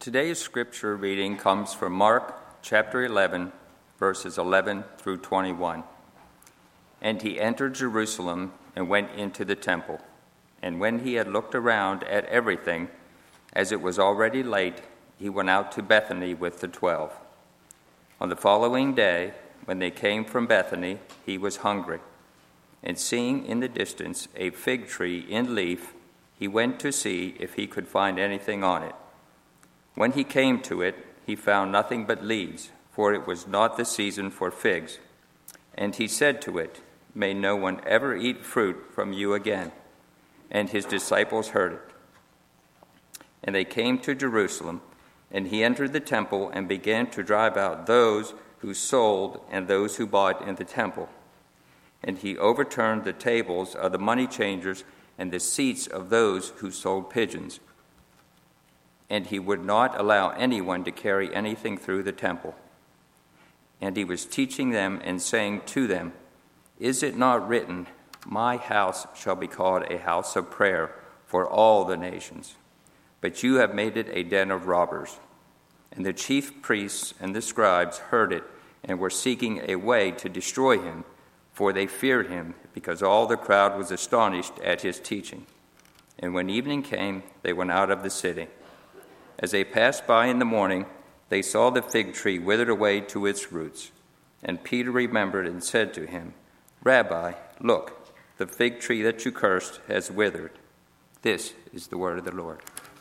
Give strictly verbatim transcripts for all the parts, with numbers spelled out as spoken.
Today's scripture reading comes from Mark chapter eleven, verses eleven through twenty-one. And he entered Jerusalem and went into the temple. And when he had looked around at everything, as it was already late, he went out to Bethany with the twelve. On the following day, when they came from Bethany, he was hungry. And seeing in the distance a fig tree in leaf, he went to see if he could find anything on it. When he came to it, he found nothing but leaves, for it was not the season for figs. And he said to it, "May no one ever eat fruit from you again." And his disciples heard it. And they came to Jerusalem, and he entered the temple and began to drive out those who sold and those who bought in the temple. And he overturned the tables of the money changers and the seats of those who sold pigeons. And he would not allow anyone to carry anything through the temple. And he was teaching them and saying to them, "Is it not written, 'My house shall be called a house of prayer for all the nations'? But you have made it a den of robbers." And the chief priests and the scribes heard it and were seeking a way to destroy him, for they feared him, because all the crowd was astonished at his teaching. And when evening came, they went out of the city. As they passed by in the morning, they saw the fig tree withered away to its roots. And Peter remembered and said to him, "Rabbi, look, the fig tree that you cursed has withered." This is the word of the Lord.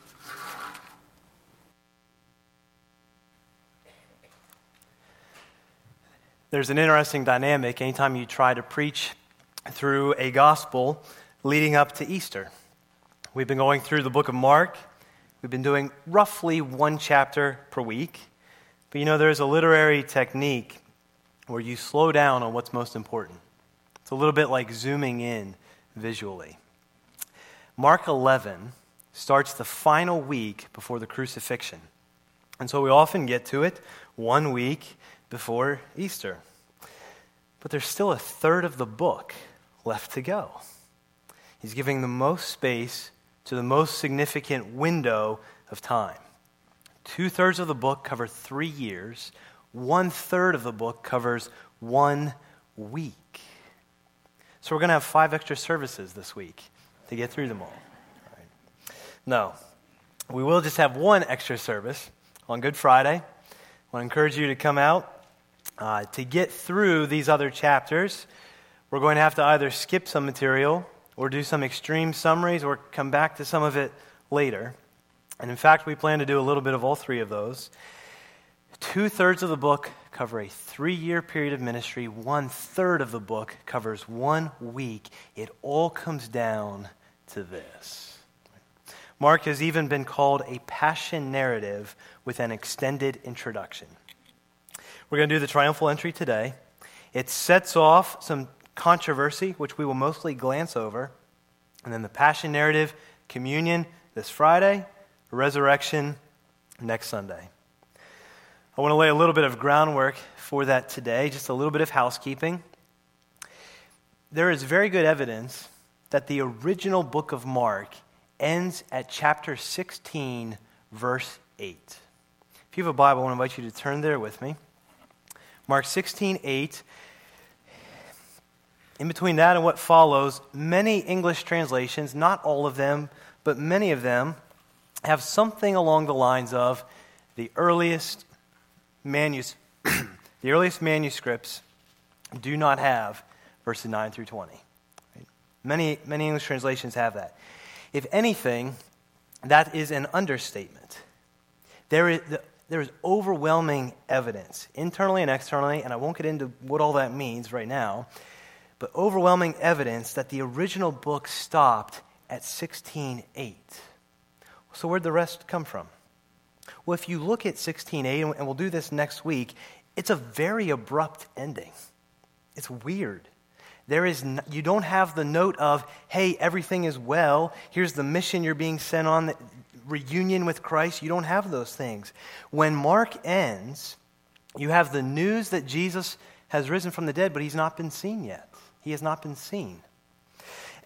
There's an interesting dynamic anytime you try to preach through a gospel leading up to Easter. We've been going through the book of Mark. We've been doing roughly one chapter per week. But you know, there's a literary technique where you slow down on what's most important. It's a little bit like zooming in visually. Mark eleven starts the final week before the crucifixion. And so we often get to it one week before Easter. But there's still a third of the book left to go. He's giving the most space to the most significant window of time. Two-thirds of the book cover three years. One-third of the book covers one week. So we're going to have five extra services this week to get through them all. All right. No, we will just have one extra service on Good Friday. I want to encourage you to come out. Uh, to get through these other chapters, we're going to have to either skip some material or do some extreme summaries or come back to some of it later. And in fact, we plan to do a little bit of all three of those. Two-thirds of the book cover a three-year period of ministry. One-third of the book covers one week. It all comes down to this. Mark has even been called a passion narrative with an extended introduction. We're going to do the triumphal entry today. It sets off some controversy, which we will mostly glance over, and then the passion narrative, communion this Friday, resurrection next Sunday. I want to lay a little bit of groundwork for that today, just a little bit of housekeeping. There is very good evidence that the original book of Mark ends at chapter sixteen, verse eight. If you have a Bible, I want to invite you to turn there with me. Mark sixteen, eight. In between that and what follows, many English translations, not all of them, but many of them, have something along the lines of the earliest manus- the earliest manuscripts do not have verses nine through twenty. Right? Many, many English translations have that. If anything, that is an understatement. There is, there is overwhelming evidence, internally and externally, and I won't get into what all that means right now, but overwhelming evidence that the original book stopped at sixteen eight. So where'd the rest come from? Well, if you look at sixteen eight, and we'll do this next week, it's a very abrupt ending. It's weird. There is no, you don't have the note of, hey, everything is well, here's the mission you're being sent on, the reunion with Christ. You don't have those things. When Mark ends, you have the news that Jesus has risen from the dead, but he's not been seen yet. He has not been seen.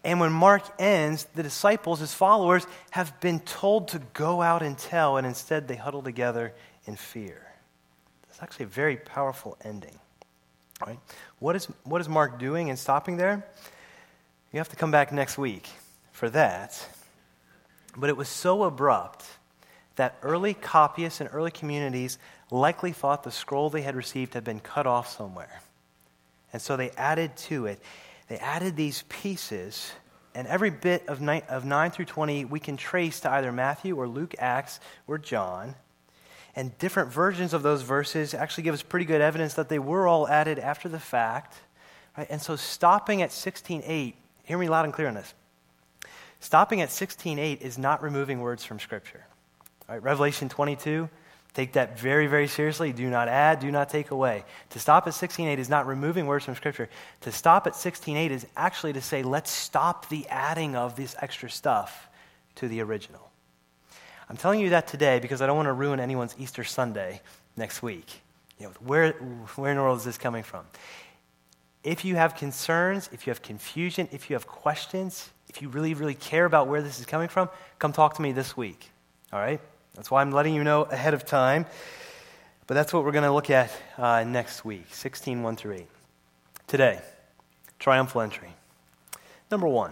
And when Mark ends, the disciples, his followers, have been told to go out and tell, and instead they huddle together in fear. It's actually a very powerful ending. Right? What is, what is Mark doing in stopping there? You have to come back next week for that. But it was so abrupt that early copyists and early communities likely thought the scroll they had received had been cut off somewhere. And so they added to it. They added these pieces, and every bit of nine, of nine through twenty we can trace to either Matthew or Luke, Acts, or John. And different versions of those verses actually give us pretty good evidence that they were all added after the fact. Right? And so stopping at sixteen eight, hear me loud and clear on this. Stopping at sixteen eight is not removing words from Scripture. All right, Revelation twenty-two, take that very, very seriously. Do not add, do not take away. To stop at sixteen eight is not removing words from Scripture. To stop at sixteen eight is actually to say, let's stop the adding of this extra stuff to the original. I'm telling you that today because I don't want to ruin anyone's Easter Sunday next week. You know, where, where in the world is this coming from? If you have concerns, if you have confusion, if you have questions, if you really, really care about where this is coming from, come talk to me this week. All right? That's why I'm letting you know ahead of time. But that's what we're going to look at uh, next week, sixteen, one through eight. Today, triumphal entry. Number one.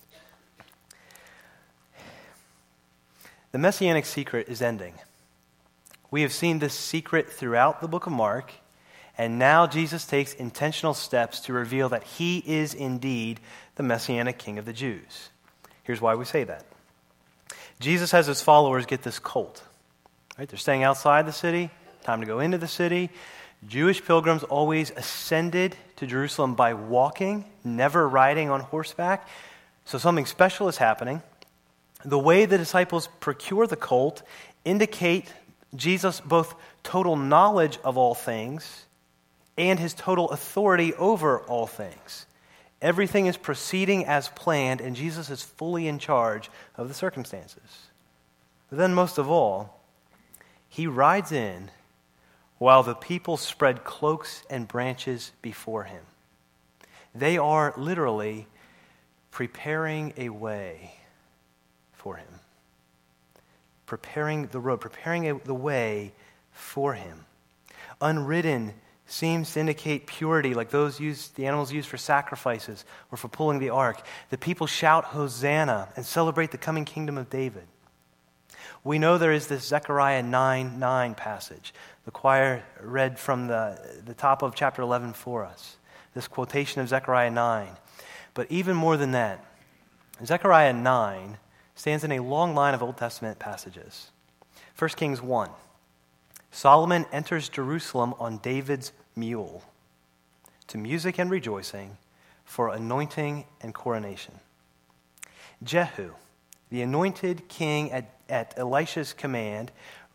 The Messianic secret is ending. We have seen this secret throughout the book of Mark, and now Jesus takes intentional steps to reveal that he is indeed the Messianic King of the Jews. Here's why we say that. Jesus has his followers get this colt. Right? They're staying outside the city, time to go into the city. Jewish pilgrims always ascended to Jerusalem by walking, never riding on horseback. So something special is happening. The way the disciples procure the colt indicate Jesus' both total knowledge of all things and his total authority over all things. Everything is proceeding as planned, and Jesus is fully in charge of the circumstances. But then most of all, he rides in while the people spread cloaks and branches before him. They are literally preparing a way for him. Preparing the road, preparing a, the way for him. Unridden seems to indicate purity, like those used, the animals used for sacrifices or for pulling the ark. The people shout Hosanna and celebrate the coming kingdom of David. We know there is this Zechariah nine nine passage. The choir read from the, the top of chapter eleven for us. This quotation of Zechariah nine. But even more than that, Zechariah nine stands in a long line of Old Testament passages. First Kings one. Solomon enters Jerusalem on David's mule to music and rejoicing for anointing and coronation. Jehu, the anointed king at, at Elisha's command,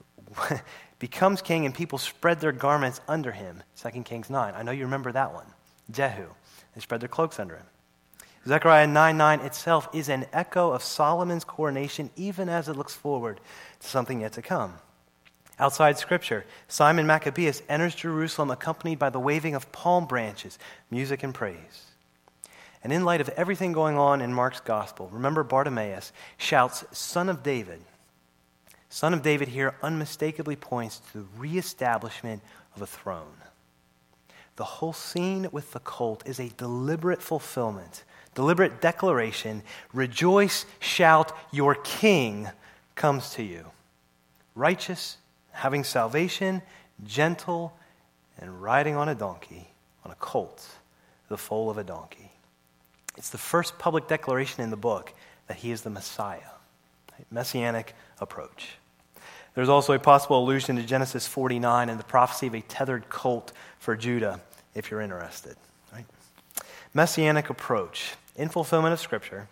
becomes king and people spread their garments under him. Second Kings nine. I know you remember that one. Jehu. They spread their cloaks under him. Zechariah nine nine itself is an echo of Solomon's coronation, even as it looks forward to something yet to come. Outside Scripture, Simon Maccabeus enters Jerusalem accompanied by the waving of palm branches, music and praise. And in light of everything going on in Mark's gospel, remember Bartimaeus shouts, "Son of David." Son of David here unmistakably points to the reestablishment of a throne. The whole scene with the colt is a deliberate fulfillment, deliberate declaration. Rejoice, shout, your king comes to you. Righteous, having salvation, gentle, and riding on a donkey, on a colt, the foal of a donkey. It's the first public declaration in the book that he is the Messiah. Right? Messianic approach. There's also a possible allusion to Genesis forty-nine and the prophecy of a tethered colt for Judah, if you're interested. Right? Messianic approach, in fulfillment of Scripture.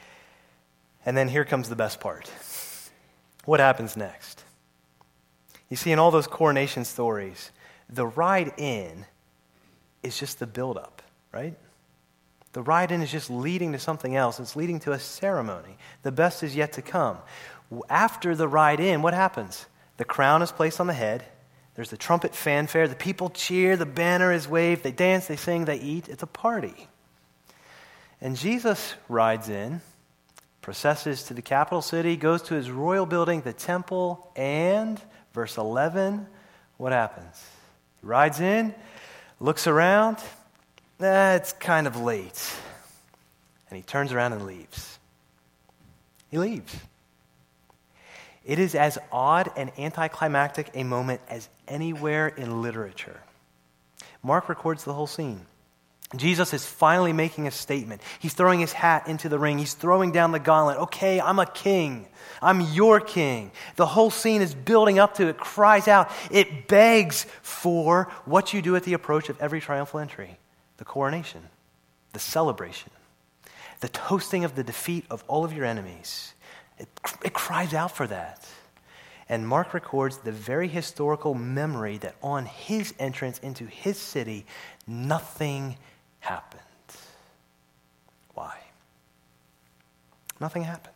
And then here comes the best part. What happens next? You see, in all those coronation stories, the ride in is just the build-up, right? The ride in is just leading to something else. It's leading to a ceremony. The best is yet to come. After the ride in, what happens? The crown is placed on the head. There's the trumpet fanfare. The people cheer. The banner is waved. They dance, they sing, they eat. It's a party. And Jesus rides in, processes to the capital city, goes to his royal building, the temple, and, verse eleven, what happens? He rides in, looks around, eh, it's kind of late. And he turns around and leaves. He leaves. It is as odd and anticlimactic a moment as anywhere in literature. Mark records the whole scene. Jesus is finally making a statement. He's throwing his hat into the ring. He's throwing down the gauntlet. Okay, I'm a king. I'm your king. The whole scene is building up to it, cries out. It begs for what you do at the approach of every triumphal entry. The coronation, the celebration, the toasting of the defeat of all of your enemies. It, it cries out for that. And Mark records the very historical memory that on his entrance into his city, nothing happened. Why? Nothing happened.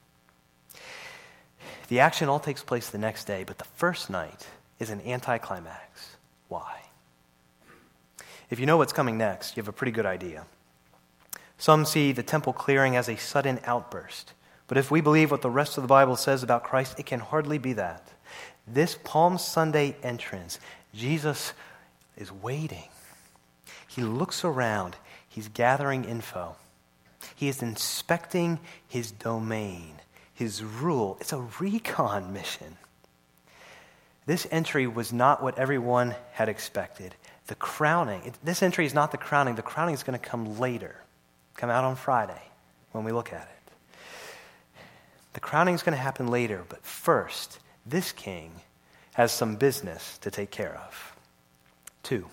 The action all takes place the next day, but the first night is an anticlimax. Why? If you know what's coming next, you have a pretty good idea. Some see the temple clearing as a sudden outburst. But if we believe what the rest of the Bible says about Christ, it can hardly be that. This Palm Sunday entrance, Jesus is waiting. He looks around. He's gathering info. He is inspecting his domain, his rule. It's a recon mission. This entry was not what everyone had expected. The crowning, it, this entry is not the crowning. The crowning is going to come later, come out on Friday when we look at it. The crowning is going to happen later, but first, this king has some business to take care of. Two.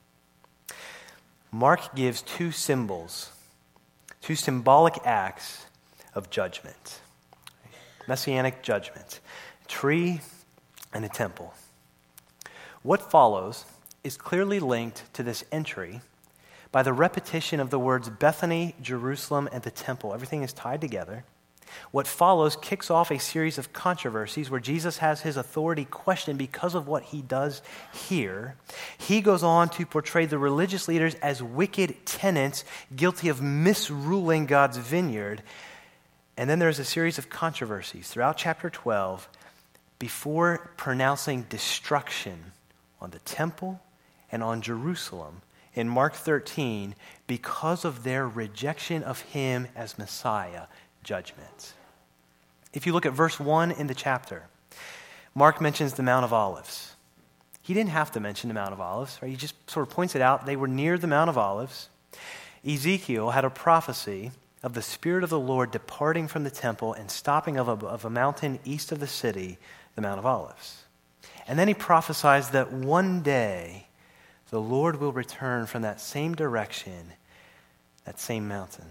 Mark gives two symbols, two symbolic acts of judgment. Messianic judgment. A tree and a temple. What follows is clearly linked to this entry by the repetition of the words Bethany, Jerusalem, and the temple. Everything is tied together. What follows kicks off a series of controversies where Jesus has his authority questioned because of what he does here. He goes on to portray the religious leaders as wicked tenants guilty of misruling God's vineyard. And then there's a series of controversies throughout chapter twelve before pronouncing destruction on the temple and on Jerusalem in Mark thirteen because of their rejection of him as Messiah. Judgment. If you look at verse one in the chapter, Mark mentions the Mount of Olives. He didn't have to mention the Mount of Olives, right? He just sort of points it out. They were near the Mount of Olives. Ezekiel had a prophecy of the Spirit of the Lord departing from the temple and stopping of a, of a mountain east of the city, the Mount of Olives. And then he prophesies that one day the Lord will return from that same direction, that same mountain.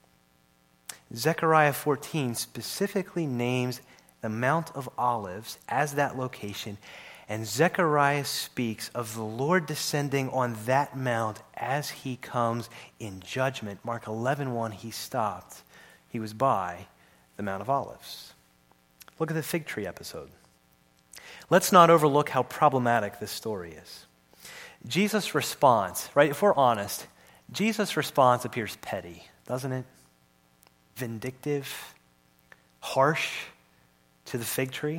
Zechariah fourteen specifically names the Mount of Olives as that location, and Zechariah speaks of the Lord descending on that mount as he comes in judgment. Mark eleven one, he stopped. He was by the Mount of Olives. Look at the fig tree episode. Let's not overlook how problematic this story is. Jesus' response, right, if we're honest, Jesus' response appears petty, doesn't it? Vindictive, harsh to the fig tree.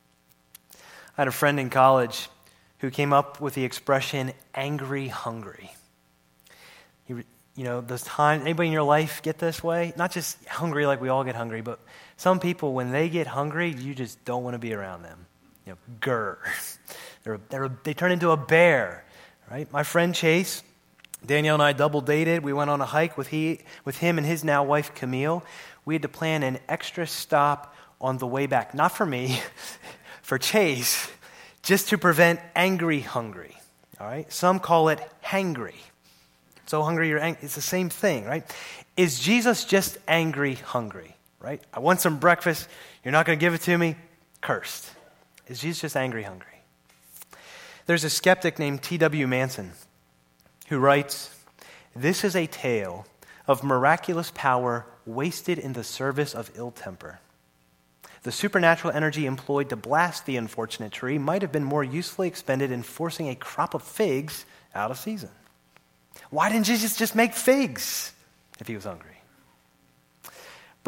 I had a friend in college who came up with the expression angry hungry. You, you know, those times, anybody in your life get this way? Not just hungry like we all get hungry, but some people, when they get hungry, you just don't want to be around them. You know, grr. They're, they're, they turn into a bear, right? My friend Chase, Danielle and I double dated. We went on a hike with he with him and his now wife Camille. We had to plan an extra stop on the way back. Not for me, for Chase, just to prevent angry hungry. All right? Some call it hangry. So hungry you're angry. It's the same thing, right? Is Jesus just angry hungry, right? I want some breakfast. You're not going to give it to me? Cursed. Is Jesus just angry hungry? There's a skeptic named T W Manson who writes, "This is a tale of miraculous power wasted in the service of ill temper. The supernatural energy employed to blast the unfortunate tree might have been more usefully expended in forcing a crop of figs out of season. Why didn't Jesus just make figs if he was hungry?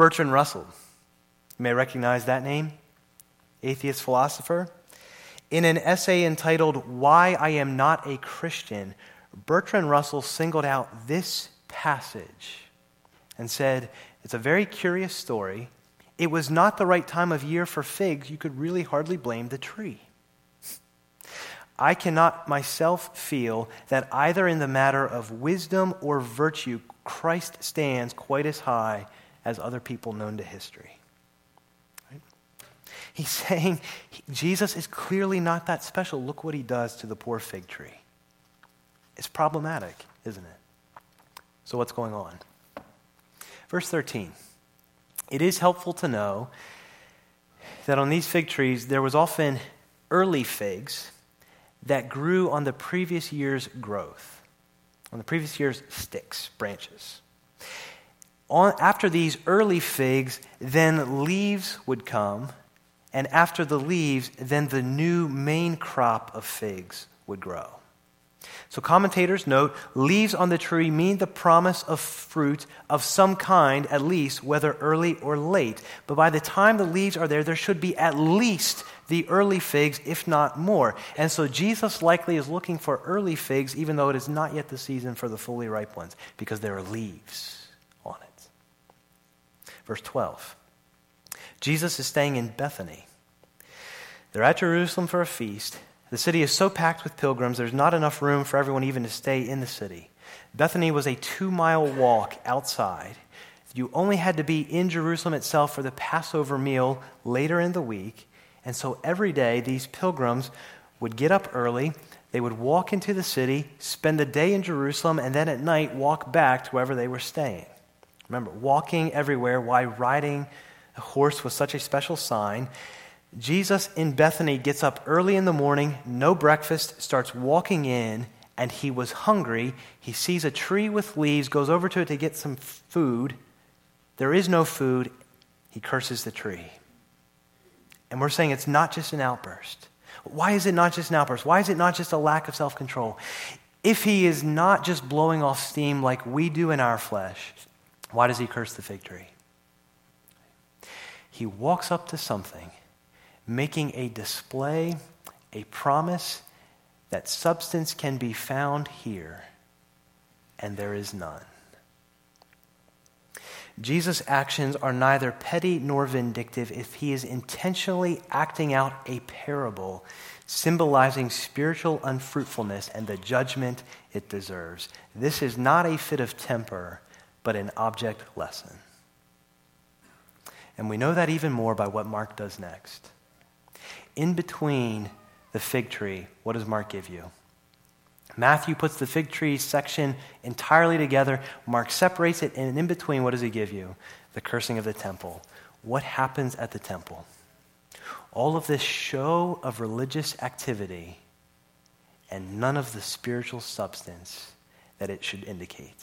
Bertrand Russell. You may recognize that name, atheist philosopher. In an essay entitled Why I Am Not a Christian, Bertrand Russell singled out this passage and said, it's a very curious story. It was not the right time of year for figs. You could really hardly blame the tree. I cannot myself feel that either in the matter of wisdom or virtue, Christ stands quite as high as other people known to history. Right? He's saying Jesus is clearly not that special. Look what he does to the poor fig tree. It's problematic, isn't it? So what's going on? Verse thirteen. It is helpful to know that on these fig trees there was often early figs that grew on the previous year's growth, on the previous year's sticks, branches. On, after these early figs, then leaves would come, and after the leaves, then the new main crop of figs would grow. So commentators note, leaves on the tree mean the promise of fruit of some kind, at least, whether early or late. But by the time the leaves are there, there should be at least the early figs, if not more. And so Jesus likely is looking for early figs, even though it is not yet the season for the fully ripe ones, because there are leaves on it. Verse twelve. Jesus is staying in Bethany. They're at Jerusalem for a feast. The city is so packed with pilgrims, there's not enough room for everyone even to stay in the city. Bethany was a two-mile walk outside. You only had to be in Jerusalem itself for the Passover meal later in the week. And so every day, these pilgrims would get up early, they would walk into the city, spend the day in Jerusalem, and then at night walk back to wherever they were staying. Remember, walking everywhere, why riding a horse was such a special sign. Jesus in Bethany gets up early in the morning, no breakfast, starts walking in, and he was hungry. He sees a tree with leaves, goes over to it to get some food. There is no food. He curses the tree. And we're saying it's not just an outburst. Why is it not just an outburst? Why is it not just a lack of self-control? If he is not just blowing off steam like we do in our flesh, why does he curse the fig tree? He walks up to something, making a display, a promise that substance can be found here, and there is none. Jesus' actions are neither petty nor vindictive if he is intentionally acting out a parable symbolizing spiritual unfruitfulness and the judgment it deserves. This is not a fit of temper, but an object lesson. And we know that even more by what Mark does next. In between the fig tree, what does Mark give you? Matthew puts the fig tree section entirely together. Mark separates it, and in between, what does he give you? The cursing of the temple. What happens at the temple? All of this show of religious activity and none of the spiritual substance that it should indicate.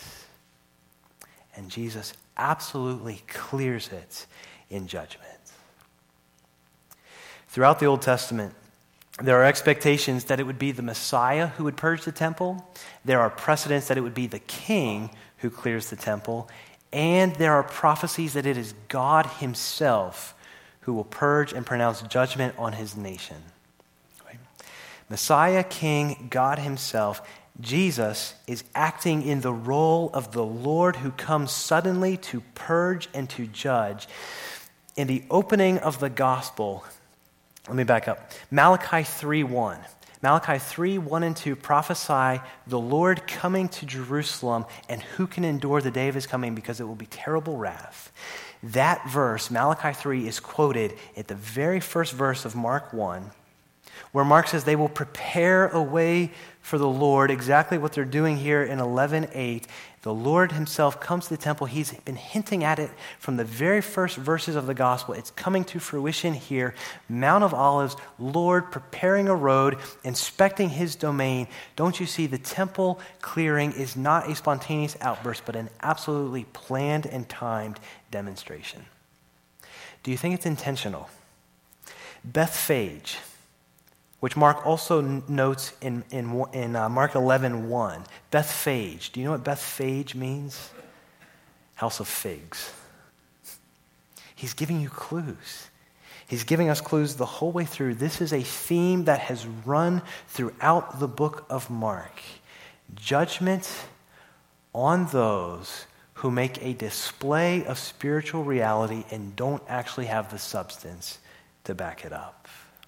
And Jesus absolutely clears it in judgment. Throughout the Old Testament, there are expectations that it would be the Messiah who would purge the temple. There are precedents that it would be the king who clears the temple. And there are prophecies that it is God himself who will purge and pronounce judgment on his nation. Right? Messiah, king, God himself. Jesus is acting in the role of the Lord who comes suddenly to purge and to judge. In the opening of the gospel, let me back up. Malachi three one. Malachi three one and two prophesy the Lord coming to Jerusalem, and who can endure the day of his coming, because it will be terrible wrath. That verse, Malachi three, is quoted at the very first verse of Mark one, where Mark says they will prepare a way for the Lord, exactly what they're doing here in eleven eight. The Lord himself comes to the temple. He's been hinting at it from the very first verses of the gospel. It's coming to fruition here. Mount of Olives, Lord preparing a road, inspecting his domain. Don't you see, the temple clearing is not a spontaneous outburst, but an absolutely planned and timed demonstration. Do you think it's intentional? Bethphage, which Mark also notes in, in, in uh, Mark eleven one. Bethphage. Do you know what Bethphage means? House of figs. He's giving you clues. He's giving us clues the whole way through. This is a theme that has run throughout the book of Mark. Judgment on those who make a display of spiritual reality and don't actually have the substance to back it up.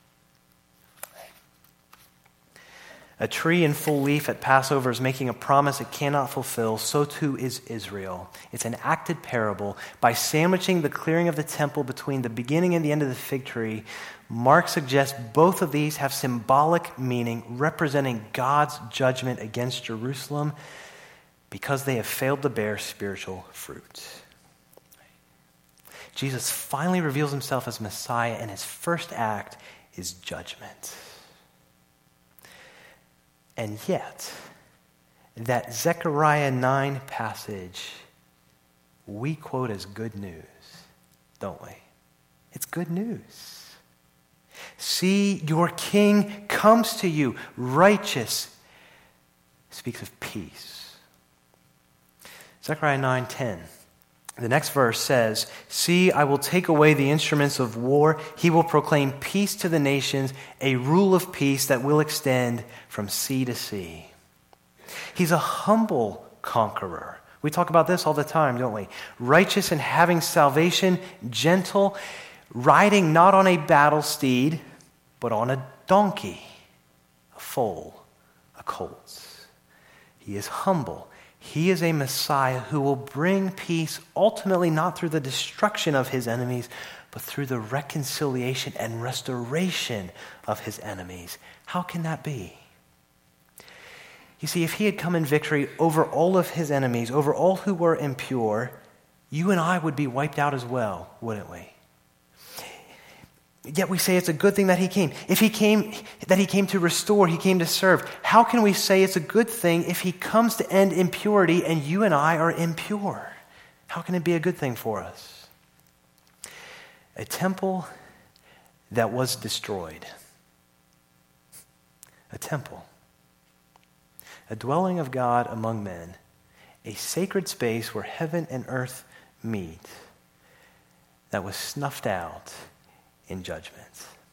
A tree in full leaf at Passover is making a promise it cannot fulfill. So too is Israel. It's an acted parable. By sandwiching the clearing of the temple between the beginning and the end of the fig tree, Mark suggests both of these have symbolic meaning, representing God's judgment against Jerusalem because they have failed to bear spiritual fruit. Jesus finally reveals himself as Messiah, and his first act is judgment. And yet, that Zechariah nine passage we quote as good news, don't we? It's good news. See, your king comes to you, righteous, speaks of peace. Zechariah nine ten. The next verse says, see, I will take away the instruments of war. He will proclaim peace to the nations, a rule of peace that will extend from sea to sea. He's a humble conqueror. We talk about this all the time, don't we? Righteous and having salvation, gentle, riding not on a battle steed, but on a donkey, a foal, a colt. He is humble. He is a Messiah who will bring peace, ultimately not through the destruction of his enemies, but through the reconciliation and restoration of his enemies. How can that be? You see, if he had come in victory over all of his enemies, over all who were impure, you and I would be wiped out as well, wouldn't we? Yet we say it's a good thing that he came. If he came, that he came to restore, he came to serve. How can we say it's a good thing if he comes to end impurity and you and I are impure? How can it be a good thing for us? A temple that was destroyed. A temple. A dwelling of God among men. A sacred space where heaven and earth meet. That was snuffed out in judgment.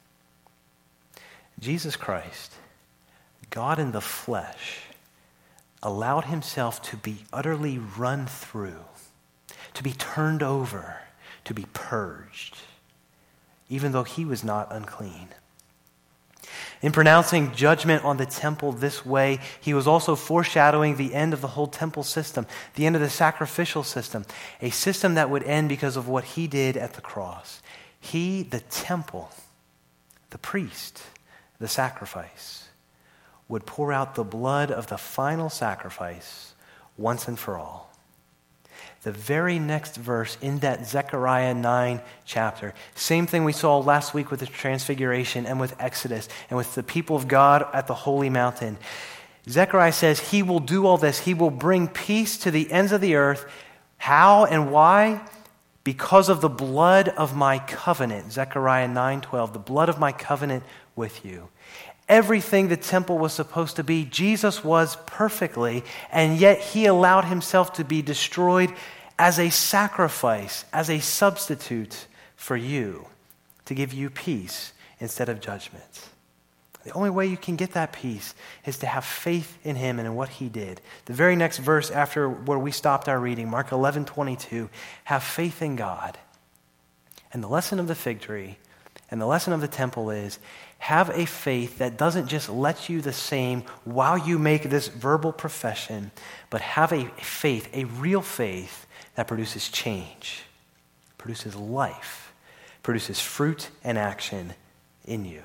Jesus Christ, God in the flesh, allowed himself to be utterly run through, to be turned over, to be purged, even though he was not unclean. In pronouncing judgment on the temple this way, he was also foreshadowing the end of the whole temple system, the end of the sacrificial system, a system that would end because of what he did at the cross. He, the temple, the priest, the sacrifice, would pour out the blood of the final sacrifice once and for all. The very next verse in that Zechariah nine chapter, same thing we saw last week with the Transfiguration and with Exodus and with the people of God at the holy mountain. Zechariah says he will do all this. He will bring peace to the ends of the earth. How and why? Because of the blood of my covenant, Zechariah nine twelve, the blood of my covenant with you. Everything the temple was supposed to be, Jesus was perfectly, and yet he allowed himself to be destroyed as a sacrifice, as a substitute for you, to give you peace instead of judgment. The only way you can get that peace is to have faith in him and in what he did. The very next verse after where we stopped our reading, Mark eleven twenty-two, have faith in God. And the lesson of the fig tree and the lesson of the temple is have a faith that doesn't just let you the same while you make this verbal profession, but have a faith, a real faith that produces change, produces life, produces fruit and action in you.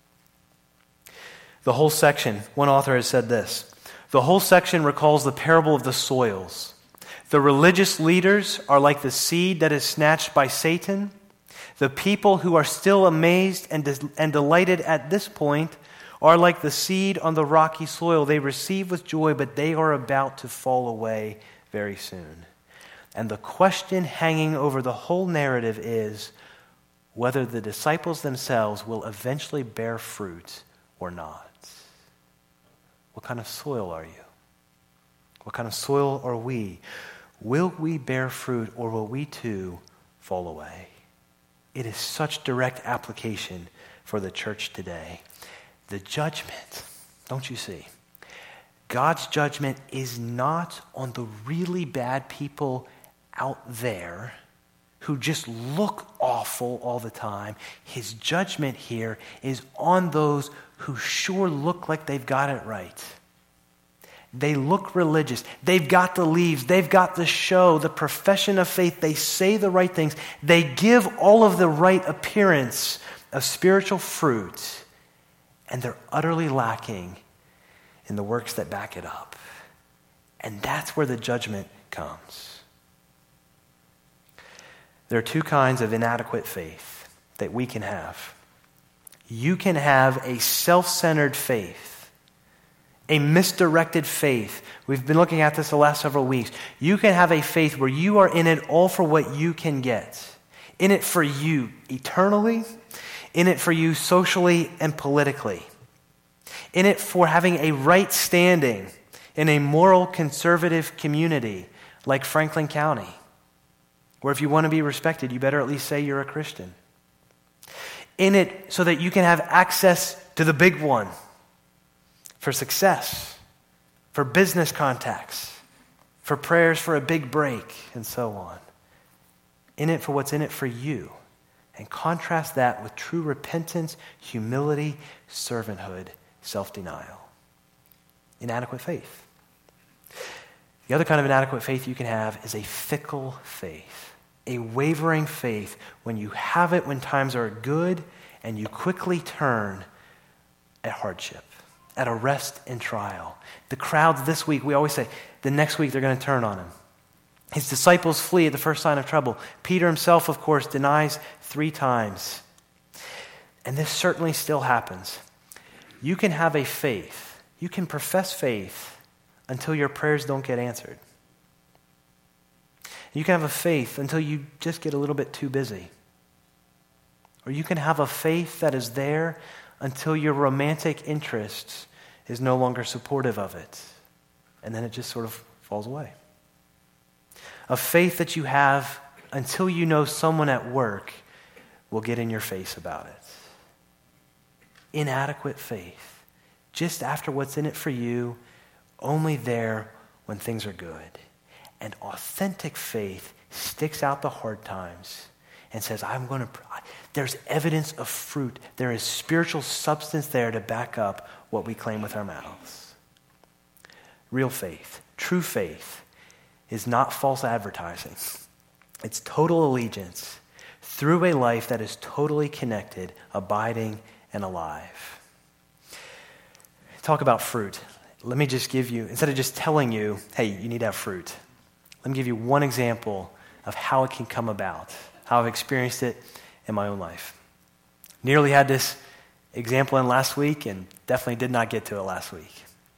The whole section, one author has said this, the whole section recalls the parable of the soils. The religious leaders are like the seed that is snatched by Satan. The people who are still amazed and, de- and delighted at this point are like the seed on the rocky soil. They receive with joy, but they are about to fall away very soon. And the question hanging over the whole narrative is whether the disciples themselves will eventually bear fruit or not. What kind of soil are you? What kind of soil are we? Will we bear fruit or will we too fall away? It is such direct application for the church today. The judgment, don't you see? God's judgment is not on the really bad people out there who just look awful all the time. His judgment here is on those who sure look like they've got it right. They look religious. They've got the leaves. They've got the show, the profession of faith. They say the right things. They give all of the right appearance of spiritual fruit, and they're utterly lacking in the works that back it up. And that's where the judgment comes. There are two kinds of inadequate faith that we can have. You can have a self-centered faith, a misdirected faith. We've been looking at this the last several weeks. You can have a faith where you are in it all for what you can get. In it for you eternally, in it for you socially and politically. In it for having a right standing in a moral conservative community like Franklin County, where if you want to be respected, you better at least say you're a Christian. In it so that you can have access to the big one for success, for business contacts, for prayers for a big break, and so on. In it for what's in it for you. And contrast that with true repentance, humility, servanthood, self-denial. Inadequate faith. The other kind of inadequate faith you can have is a fickle faith. A wavering faith when you have it when times are good and you quickly turn at hardship, at arrest and trial. The crowds this week, we always say, the next week they're going to turn on him. His disciples flee at the first sign of trouble. Peter himself, of course, denies three times. And this certainly still happens. You can have a faith, you can profess faith until your prayers don't get answered. You can have a faith until you just get a little bit too busy. Or you can have a faith that is there until your romantic interest is no longer supportive of it. And then it just sort of falls away. A faith that you have until you know someone at work will get in your face about it. Inadequate faith. Just after what's in it for you, only there when things are good. And authentic faith sticks out the hard times and says, I'm going to, there's evidence of fruit. There is spiritual substance there to back up what we claim with our mouths. Real faith, true faith, is not false advertising. It's total allegiance through a life that is totally connected, abiding, and alive. Talk about fruit. Let me just give you, instead of just telling you, hey, you need to have fruit, let me give you one example of how it can come about, how I've experienced it in my own life. Nearly had this example in last week and definitely did not get to it last week.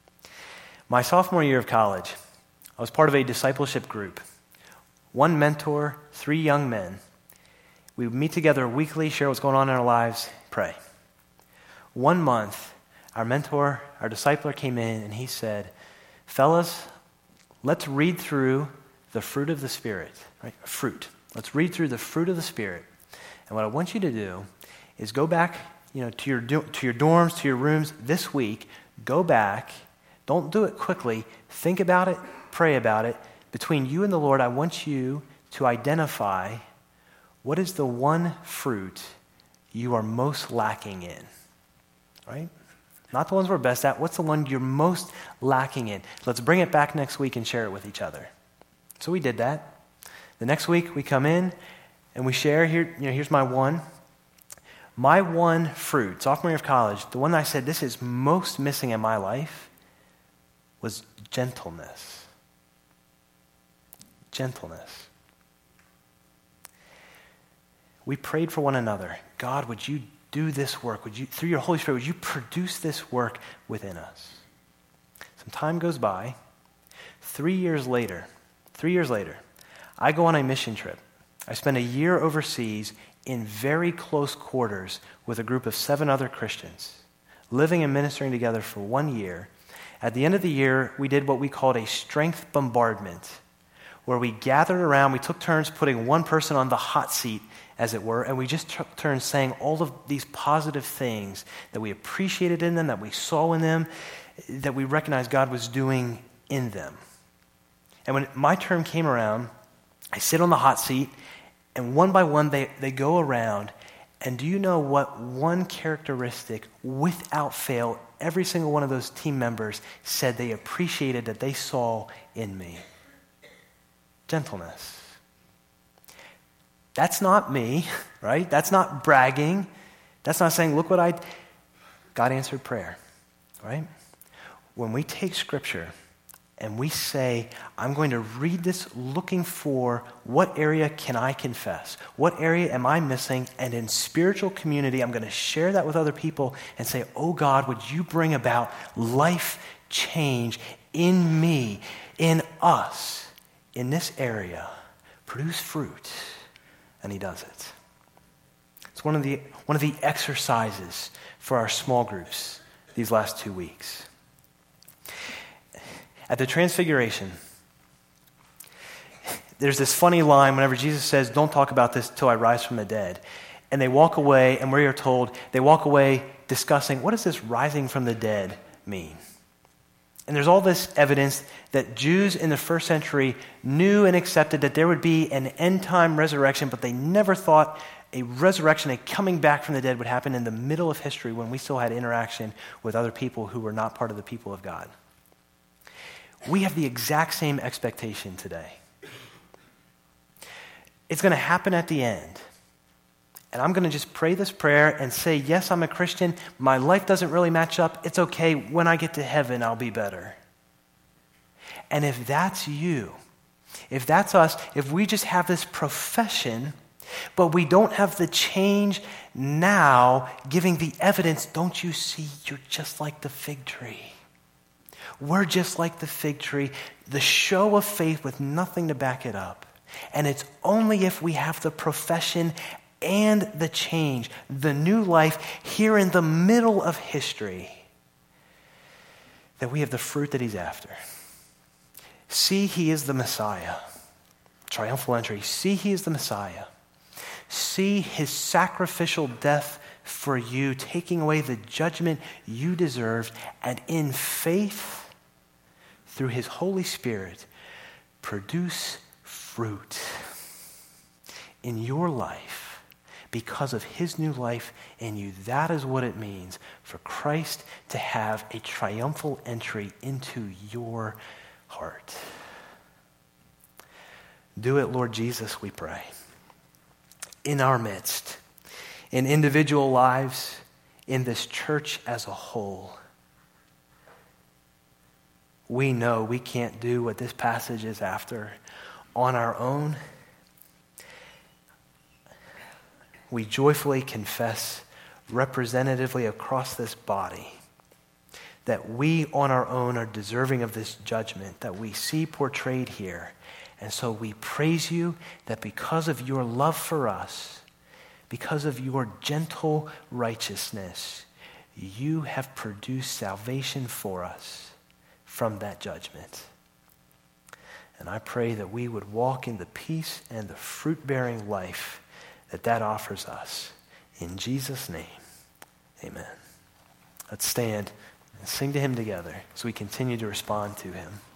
My sophomore year of college, I was part of a discipleship group. One mentor, three young men. We would meet together weekly, share what's going on in our lives, pray. One month, our mentor, our discipler came in and he said, fellas, let's read through the fruit of the Spirit, right? Fruit. Let's read through the fruit of the Spirit. And what I want you to do is go back, you know, to your to your dorms, to your rooms this week. Go back. Don't do it quickly. Think about it. Pray about it. Between you and the Lord, I want you to identify what is the one fruit you are most lacking in, right? Not the ones we're best at. What's the one you're most lacking in? Let's bring it back next week and share it with each other. So we did that. The next week we come in and we share. Here, you know, here's my one. My one fruit, sophomore year of college, the one that I said this is most missing in my life was gentleness. Gentleness. We prayed for one another. God, would you do this work? Would you, through your Holy Spirit, would you produce this work within us? Some time goes by. Three years later, three years later, I go on a mission trip. I spend a year overseas in very close quarters with a group of seven other Christians, living and ministering together for one year. At the end of the year, we did what we called a strength bombardment, where we gathered around, we took turns putting one person on the hot seat as it were, and we just t- turn saying all of these positive things that we appreciated in them, that we saw in them, that we recognized God was doing in them. And when my term came around, I sit on the hot seat, and one by one they, they go around, and do you know what one characteristic, without fail, every single one of those team members said they appreciated that they saw in me? Gentleness. That's not me, right? That's not bragging. That's not saying, look what I... God answered prayer, right? When we take Scripture and we say, I'm going to read this looking for what area can I confess? What area am I missing? And in spiritual community, I'm going to share that with other people and say, oh God, would you bring about life change in me, in us, in this area, produce fruit. And he does it. It's one of the one of the exercises for our small groups these last two weeks. At the Transfiguration, there's this funny line whenever Jesus says, don't talk about this till I rise from the dead. And they walk away, and we are told, they walk away discussing, what does this rising from the dead mean? And there's all this evidence that Jews in the first century knew and accepted that there would be an end-time resurrection, but they never thought a resurrection, a coming back from the dead would happen in the middle of history when we still had interaction with other people who were not part of the people of God. We have the exact same expectation today. It's going to happen at the end. And I'm going to just pray this prayer and say, yes, I'm a Christian. My life doesn't really match up. It's okay. When I get to heaven, I'll be better. And if that's you, if that's us, if we just have this profession, but we don't have the change now giving the evidence, don't you see, you're just like the fig tree. We're just like the fig tree, the show of faith with nothing to back it up. And it's only if we have the profession and the change, the new life here in the middle of history, that we have the fruit that he's after. See, he is the Messiah. Triumphal entry. See, he is the Messiah. See his sacrificial death for you, taking away the judgment you deserved, and in faith, through his Holy Spirit, produce fruit in your life because of his new life in you. That is what it means for Christ to have a triumphal entry into your heart. Do it, Lord Jesus, we pray. In our midst, in individual lives, in this church as a whole. We know we can't do what this passage is after on our own. We joyfully confess representatively across this body that we on our own are deserving of this judgment that we see portrayed here. And so we praise you that because of your love for us, because of your gentle righteousness, you have produced salvation for us from that judgment. And I pray that we would walk in the peace and the fruit-bearing life that that offers us. In Jesus' name, amen. Let's stand and sing to him together as we continue to respond to him.